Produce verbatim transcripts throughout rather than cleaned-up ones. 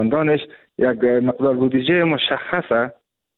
دانش یک مقدار بودجه مشخصه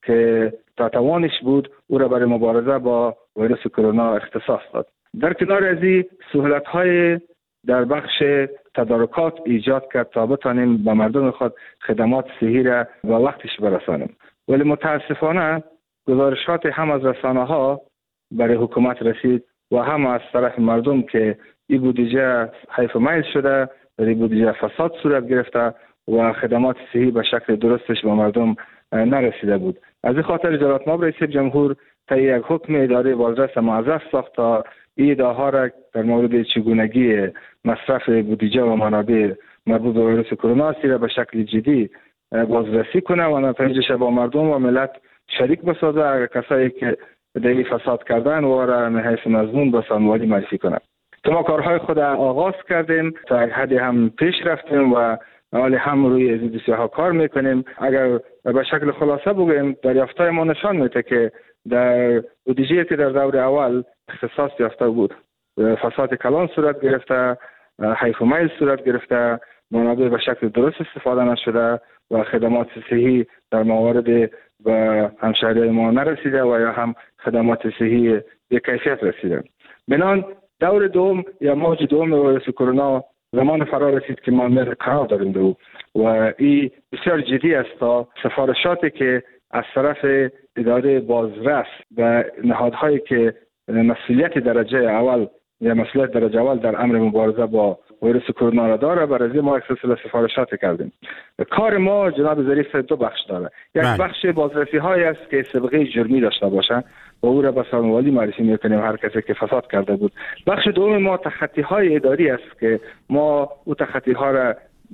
که تا توانش بود او را برای مبارزه با ویروس کرونا اختصاص داد. در کنار از این سهولت‌های در بخش تدارکات ایجاد کرد تا بتانیم به مردم خود خدمات صحی را به وقتش برسانیم. ولی متاسفانه گزارشات هم از رسانه‌ها برای حکومت رسید و هم از طرف مردم که این بودجه حیف میل شده، در این بودجه فساد صورت گرفته و خدمات صحی به شکل درستش به مردم نرسیده بود. از این خاطر جلالتمآب رئیس جمهور طی یک حکم اداره بازرس موظف ساخت تا این ادعاها را در مورد چگونگی مصرف بودجه و منابع مربوط به ویروس کرونا را به شکل جدی بازرسی کنه و نتایجش با مردم و ملت شریک بسازه. اگر کسایی که در فساد کردن و را من حیث مضمون به سامانوایی معرفی کنند. ما کارهای خود آغاز کردیم، تا یک حدی هم پیش رفتیم و حالی هم روی از دوسیه ها کار میکنیم. اگر به شکل خلاصه بگویم، دریافتای ما نشان میده که در بودجه که در دور اول اختصاص یافته بود فساد کلان صورت گرفته، حیف و میل صورت گرفته، منابع به شکل درست استفاده نشده و خدمات صحی در موارد به همشهریان ما نرسیده و یا هم خدمات صحی به کیفیت رسیده. بنان دور دوم یا موج دوم ویروس کرونا زمان فرا رسید که ما مر قرار داریم دو و این بسیار جدی است تا سفارشاتی که از طرف اداره بازرس و نهادهایی که مسئولیت درجه اول یا مسئولیت درجه اول در امر مبارزه با ویروس کرونا را داره، برای ما یک سلسله سفارشات کردیم. کار ما جناب ظریف دو بخش داره. یک بخش بازرسی های است که سابقه جرمی داشته باشه و او را به سامانوایی معرفی میکنیم هر کسی که فساد کرده بود. بخش دوم ما تخطی های اداری است که ما او تخطی ها را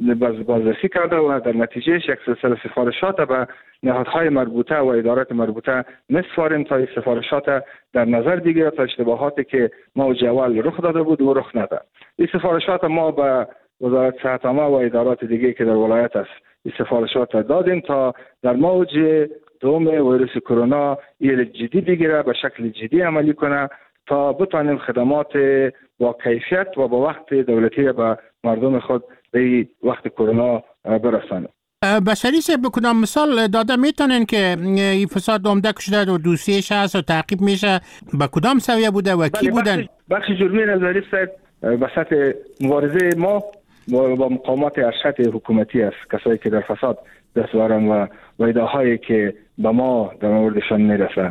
بازرسی کرده و در نتیجهش یک سلسله سفارشات به نهادهای مربوطه و ادارات مربوطه میسپاریم تا این سفارشات در نظر بگیرد تا اشتباهاتی که موج اول رخ داده بود و رخ نده. این سفارشات ما به وزارت صحت عامه و ادارات دیگه که در ولایت است این سفارشات دادیم تا در موج دوم ویروس کرونا این جدی بگیره، به شکل جدی عملی کنه تا بتانیم خدمات با کیفیت و با وقت دولتی به مردم خود به وقت کرونا برسانیم. بشری صاحب به کدام مثال داده میتونین که این فساد عمده شده و دوسیش هست و تعقیب میشه به کدام سویه بوده و کی بودن؟ بخش, بخش جرمی نظری صاحب به سطح مبارزه ما با مقامات ارشد حکومتی است، کسایی که در فساد دست دارن و وعده‌هایی که به ما در موردشان میرسه.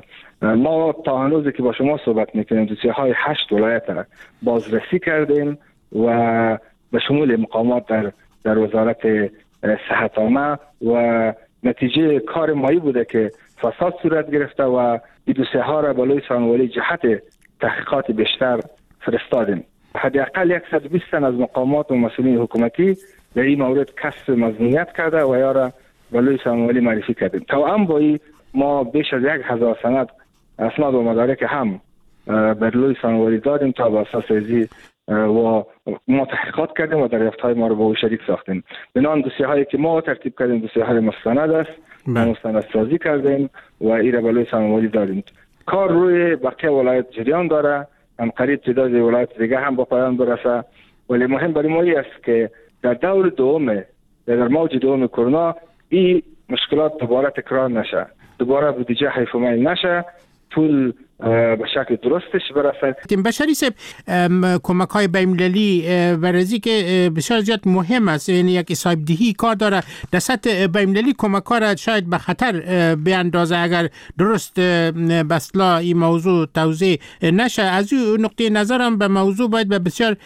ما تا هنوزی که با شما صحبت میکنیم دوسیه های هشت ولایت بازرسی کردیم و به شمول مقامات در در وزارت صحت عامه و نتیجه کار مایی بوده که فساد صورت گرفته و این دوسیه ها را بالای سامانوایی جهت تحقیقات بیشتر فرستادیم. حداقل صد و بیست تن از مقامات و مسئولین حکومتی در این مورد کسب مظنونیت کرده و یا را بالای سامانوایی معرفی کردیم. توأم با این ما بیش از یک هزار سند اسناد و مدارک هم بالای سامانوایی دادیم تا به اساس ازی و ما تحقیقات کردیم و دریافت‌های ما رو با او شریک ساختیم. بنابراین دوسیه هایی که ما ترتیب کردیم دوسیه های مستند است، ما مستند سازی کردیم و این را بالای سامانوایی دادیم. کار روی بقیه ولایت جریان داره، هم قریب تعداد ولایت دیگه هم با پایان برسه، ولی مهم برای ما است که در دور دوم در موج دوم کرونا این مشکلات دوباره تکرار نشه، دوباره بودجه حیف و میل نشه، پول به شکل درستش برسه. بشری صاحب کمک های بین‌المللی ورزی که بسیار زیاد مهم است، یعنی یک صاحب دهی کار داره در سطح بین‌المللی کمک ها را شاید به خطر بیاندازه اگر درست به اصطلاح این موضوع توضیح نشه. از این نقطه نظرم به موضوع باید به بسیار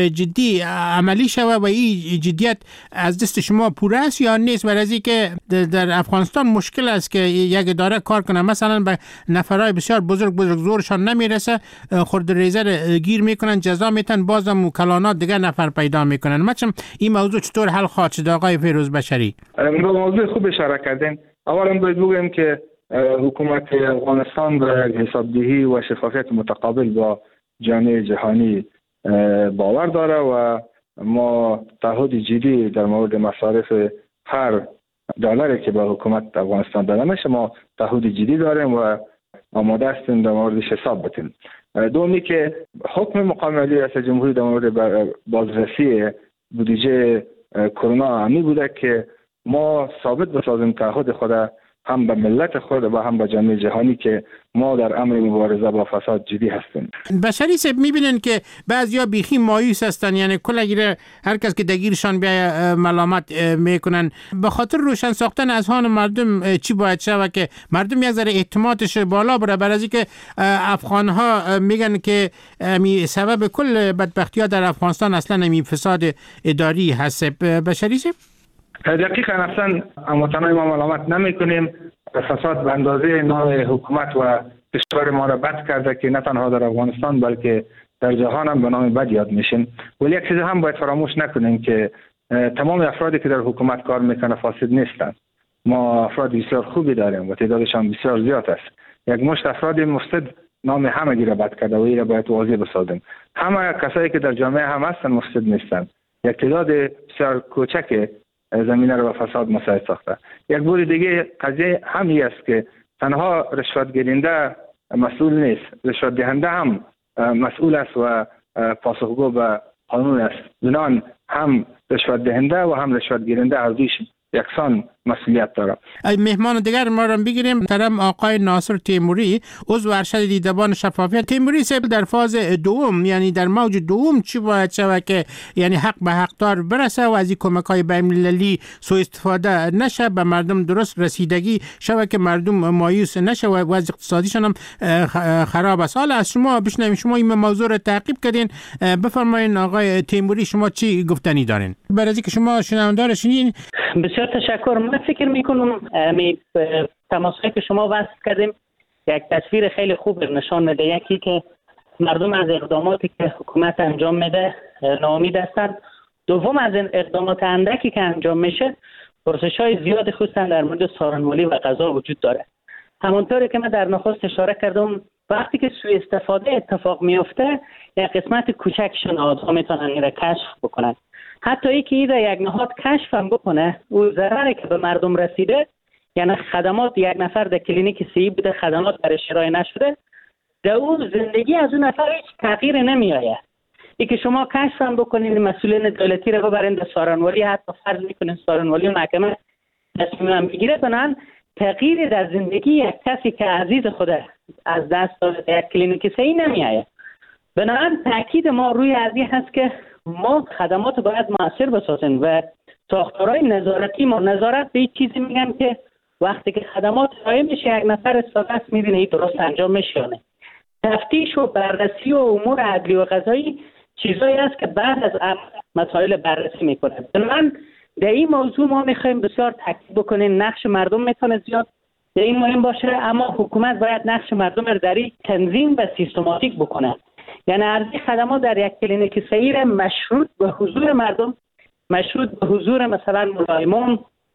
جدی عملی شود و این جدیت از دست شما پوره است یا نیست؟ ورزی که در افغانستان مشکل است که یک اداره کار کنه، مثلا به نفرای بسیار بزرگ بزرگ زورشان نمیرسه، خورد ریزه گیر میکنن، جزا میتن، بازم کلانات دیگه نفر پیدا میکنن. مثلا این موضوع چطور حل خواهد شد آقای فیروز بشری؟ به موضوع خوب اشاره کردین. اولا باید بگویم که حکومت افغانستان به حسابدهی و شفافیت متقابل با جامعه جهانی باور داره و ما تعهد جدی در مورد مصارف هر دلاری که به حکومت افغانستان داده میشه ما تعهد جدی داریم و آماده هستیم در موردش حساب بتیم. دومی که حکم مقام عالی ریاست جمهوری در مورد بازرسی بودجه کرونا همی بوده که ما ثابت بسازیم تعهد خود هم به ملت خود و هم به جامعه جهانی که ما در امر مبارزه با فساد جدی هستیم. بشری صاحب میبینن که بعضیا بیخی مایوس هستن، یعنی کل اگر هر کس که دگیرشان بیا ملامت میکنن به خاطر روشن ساختن اذهان مردم. چی باید شود که مردم یک ذره اعتمادش بالا بره؟ برای از اینکه افغان ها میگن که می سبب کل بدبختی ها در افغانستان اصلا می فساد اداری هست. بشری صاحب دقیقاً اصلا متنای ما ملامت نمی کنیم. فساد به اندازه نام حکومت و کشور ما را بد کرده که نه تنها در افغانستان بلکه در جهان هم به نام بد یاد میشیم. ولی یک چیز هم باید فراموش نکنیم که تمام افرادی که در حکومت کار میکنه فاسد نیستند. ما افراد بسیار خوبی داریم و تعدادشان بسیار زیاد است. یک مشت افراد مفسد نام همگی را بد کرده و این را باید واضح بسازیم. همه کسایی که در جامعه هم هستن مفسد نیستند. یک تعداد بسیار کوچک زمینه رو به فساد مساعد ساخته. یک بار دیگه قضیه همی است که تنها رشوت گیرنده مسئول نیست، رشوت دهنده هم مسئول است و پاسخگو به قانون است. بنان هم رشوت دهنده و هم رشوت گیرنده از دویش یکسان مسئولیت داره. مهمان دیگر ما را بگیریم. محترم آقای ناصر تیموری، عضو ارشد دیدبان شفافیت. تیموری صاحب، در فاز دوم یعنی در موج دوم چی باید شود که یعنی حق به حقدار برسه و از این کمک‌های بین‌المللی سوء استفاده نشه، به مردم درست رسیدگی شود که مردم مایوس نشه و وضع اقتصادیشان هم خراب است؟ حالا از شما بشنویم. شما این موضوع را تعقیب کردین، بفرمایید آقای تیموری شما چی گفتنی دارین؟ برای اینکه شما شنونده شنین. بسیار تشکر. من فکر میکنم می تماسایی که شما وصل کردیم یک تصویر خیلی خوب نشان میده. یکی که مردم از اقداماتی که حکومت انجام میده ناامید هستند. دوم از این اقدامات اندکی که انجام میشه پرسش‌های زیاد خصوصا در مورد سارنوالی و قضا وجود داره. همونطوری که من در نخست اشاره کردم وقتی که سوء استفاده اتفاق میفته یک قسمت کوچکشون آدم میتونن این را کشف بکنن. حتی ای که این یک نهاد کشف هم بکنه او ضرری که به مردم رسیده، یعنی خدمات یک نفر در کلینیک سی بوده خدمات برای ارائه نشده، در اون زندگی از اون نفر هیچ تغییر نمی آید. ای که شما کشف هم بکنید مسئولین دولتی رو ببرند سارنوالی، حتی فرض میکنین سارنوالی و محکمه تصمیم هم بگیره، بنان تغییر در زندگی یک کسی که عزیز خوده از دست داده در یک کلینیک سی نمی آید. بنابراین تاکید ما روی ازی هست که ما خدمات باید مؤثر بسازیم و ساختارهای نظارتی ما نظارت به این چیزی میگن که وقتی که خدمات ارائه میشه یک نفر استفاده است میبینه این درست انجام میشه یا نه. تفتیش و بررسی و امور عدلی و قضایی چیزایی است که بعد از مسائل بررسی میکنه. من در این موضوع ما میخوایم بسیار تاکید بکنیم نقش مردم میتونه زیاد در این مهم باشه، اما حکومت باید نقش مردم رو در این تنظیم و سیستماتیک بکنه. یعنی ارزی خدمات در یک کلینیک سیر مشروط به حضور مردم، مشروط به حضور مثلا ملایمون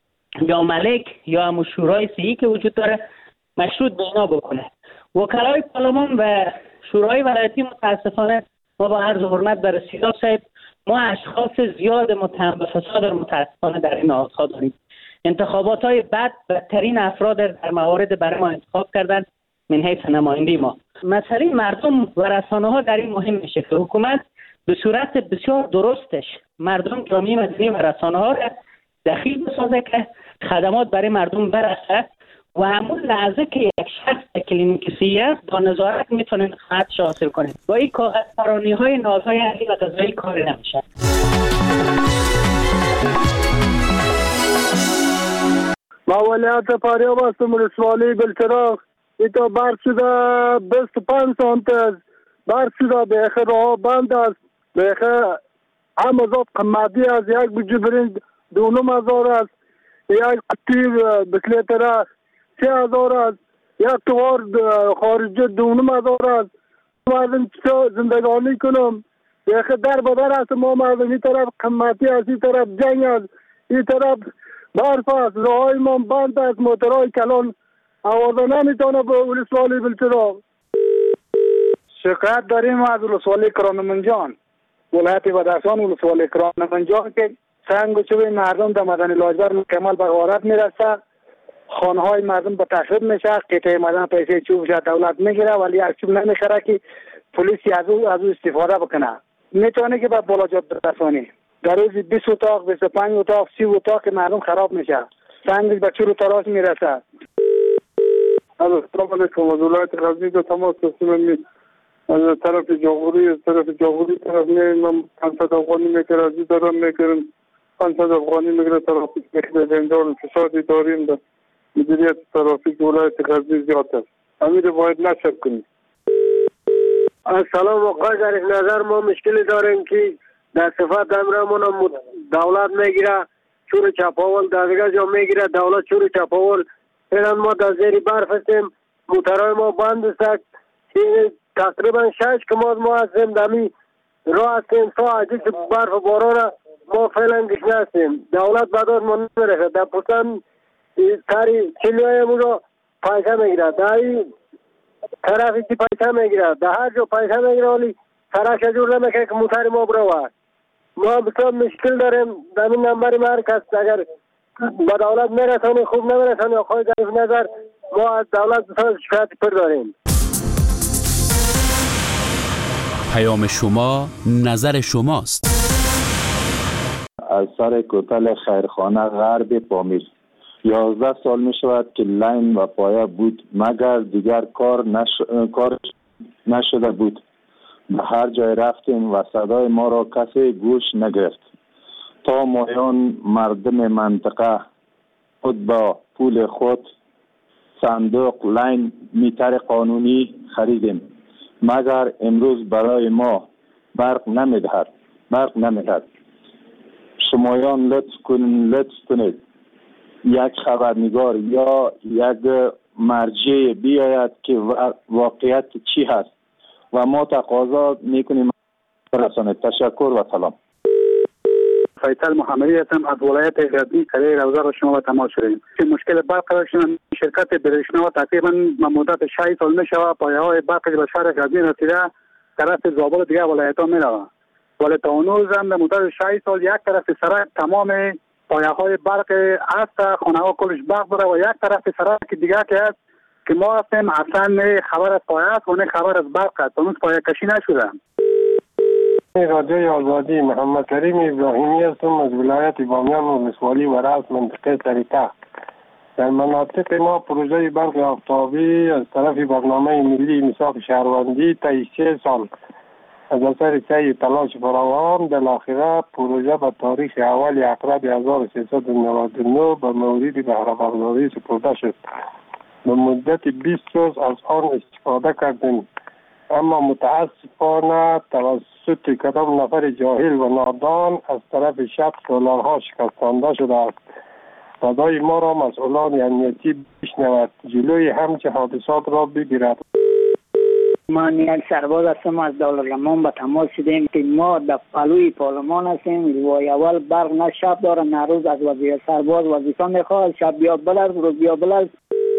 یا ملک یا هم شورای صحی که وجود داره مشروط به اینا بکنه. وکلای پارلمان و شورای ولایتی متاسفانه ما با عرض حرمت بر سیدا صاحب ما اشخاص زیاد متهم به فساد متاسفانه در این نهادها داریم. انتخابات های بد بدترین افراد در موارد برای ما انتخاب کردن من حیث نمایندگی ما. مسئله مردم و رسانه ها در این مهم میشه که حکومت به صورت بسیار درستش مردم، جامعه مدنی و رسانه ها را دخیل بسازه که خدمات برای مردم برسه و همون لحظه که یک شخص کلینیک سی است با نظارت میتونن خدماتش حاصل کنه. با این کاغذپرانی های نازهای علی و قضایی کاری نمیشه. ما ولیعت فاریاب هستم، ولسوالی بلچراغ. ایتا برف شده بیست و پنج سانت است، برف شده بیخه راه بند است، بیخه هم ازاد قمدی است، یک بجو برنج دونم هزار است، یک قطیر بکلیتره سی هزار است، یک توار خارجی دونم هزار است. مردم چطور زندگانی کنم؟ بیخه در بدر است. ما مردم این طرف قمدی است، این طرف جنگ است، این طرف برف است، راه های ما بند است، موترهای کلان آوازه نمیتونه به ولسوالی بلچراغ. شکایت داریم از ولسوالی کرانمنجان، ولایت بدخشان، ولسوالی کرانمنجان که سنگ و چوب مردم در مدنی لاجبر کمال به غارت میرسه، خانه های مردم به تخریب میشه، قطعه مدن پیسه چوبش دولت میگیره ولی یک چوب نمیخره که پلیسی از او از او استفاده بکنه. میتونه که به بالاجات برسانی. در روز بیست اتاق، بیست و پنج اتاق، سی اتاق مردم خراب میشه. سنگش به چور و تراس میرسه. السلام علیکم. از ولایت غزنی به تماس رسیدم. از طرف جمهوری از طرف جمهوری طرف میرم پانصد افغانی میگیره، از دارم میگیرم پانصد افغانی میگیره. ترافیک میگیره جنجال فسادی داریم. در مدیریت ترافیک ولایت غزنی زیاد است. امیر باید نشد کنیم. سلام آقای، در نظر ما مشکلی داریم که در صفت امرمون دولت میگیره چور چپاول، در دیگه جا میگیره دولت چور چپاول. فعلا ما در زیر برف هستیم، موترهای ما بند است. تقریبا شش کماد ما هستیم دمی راه هستیم تا عجیز برف و باران ما فعلا گشنه هستیم. دولت بداد ما نمیرسه. در پوستان تاری چلیهای مورا پیسه میگیره، در این طرفی که پیسه میگیره، در هر جا پیسه میگیره ولی سرک جور نمیکنه که موتر ما برو. ما بسیار مشکل داریم. در این نمبر مرکز اگر به دولت میرسانی خوب نمیرسانی آقای ظریف نظر، ما از دولت بسیار شکایت پر داریم. پیام شما نظر شماست. از سر کوتل خیرخانه غرب پامیر یازده سال می شود که لین و پایه بود مگر دیگر کار, نش... کار نشده بود. به هر جای رفتیم و صدای ما را کسی گوش نگرفت تا مایان مردم منطقه خود با پول خود صندوق لین میتر قانونی خریدیم مگر امروز برای ما برق نمیدهد برق نمیدهد. شمایان لطف کنید لطف کنید یک خبرنگار یا یک مرجع بیاید که واقعیت چی هست و ما تقاضا میکنیم برسانید. تشکر و سلام. فیصل محمدی هستم از ولایت غزنی. کلی روزه را شما با تماس شدیم که مشکل برق داشتیم. شرکت برشنا تقریبا مدت شش سال می شود پایه های برق به شهر غزنی رسیده طرف زابل دیگه ولایت ها می رود، ولی تا هنوز هم در مدت شش سال یک طرف سرک تمام پایه های برق است، خانه ها کلش برق داره و یک طرف سرک دیگه که است که ما هستیم اصلا نه خبر از پایه است و نه خبر از برق است. هنوز پایه کشی نشده. رادیوی آزادی، محمد کریم ابراهیمی هستم از ولایت بامیان و ولسوالی و رأس منطقه طریقه. در مناطق ما پروژه برق آفتابی از طرف برنامه ملی میثاق شهروندی تا سه سال از اثر سعی تلاش فراوان بالاخره پروژه به تاریخ اول اکرد هزار و سیصد و نود و نه به مورد بهره برداری سپرده شد. به مدت بیست روز از آن استفاده کردیم، اما متاسفانه توسط کدام نفر جاهل و نادان از طرف شب سولارها شکستانده شده است. صدای ما را مسئولان امنیتی بشنود، جلوی همچه حادثات را بگیرد. من یک سرباز هستم از دولت‌الرحمن به تماس شدیم که ما در پلوی پارلمان هستیم و اول برق نه شب داره نه روز. از وزیر سرباز وظیفه میخواد شب بیا بلد روز بیا بلد.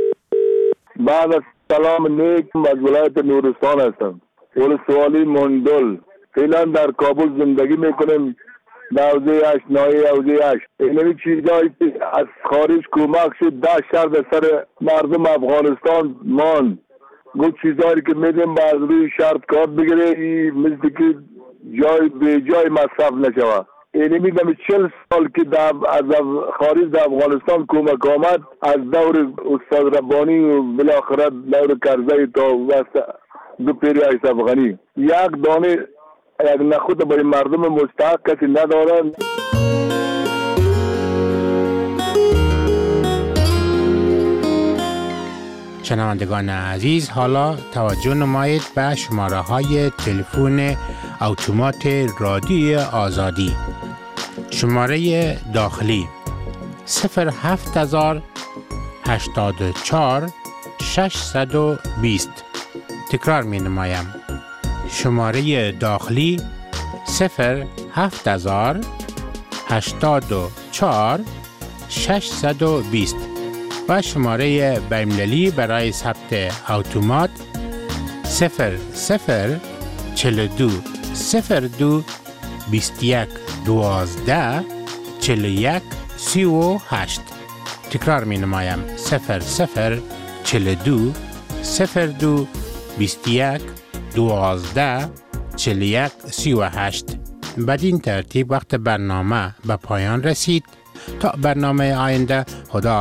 بعد از سلام نیک از ولایت نورستان هستم، ولسوالی مندل. فعلا در کابل زندگی میکنیم، در حوزه هشت نایه حوزه هشت. اینمی چیزایی که از خارج کمک شد ده شهر در سر مردم افغانستان مان گفت چیزایی که میدیم باز روی شرط کارت بگیره مثل که جای به جای مصرف نشوه. اینی میدم چل سال که از خارج در افغانستان کمک آمد از دور استاد ربانی و بالاخره دور کرزی تا وسط دو پیری اشرف غنی یک دانه یک نخود برای مردم مستحق کسی ندارن. شنوندگان عزیز، حالا توجه نمایید به شماره های تلفن اتومات رادیوی آزادی. شماره داخلی صفر هفت هزار هشتاد و چهار ششصد و بیست. تکرار می نمایم. شماره داخلی صفر هفت هزار هشتاد و چهار ششصد و بیست و شماره بین‌المللی برای ثبت اتومات صفر صفر چهل و دو صفر دو بیست و یک دوازده چهل و یک سی و هشت. تکرار می نمایم. صفر صفر چهل و دو صفر دو بیست و یک دوازده چهل و یک سی و هشت. بدین ترتیب وقت برنامه به پایان رسید. تا برنامه آینده، خدا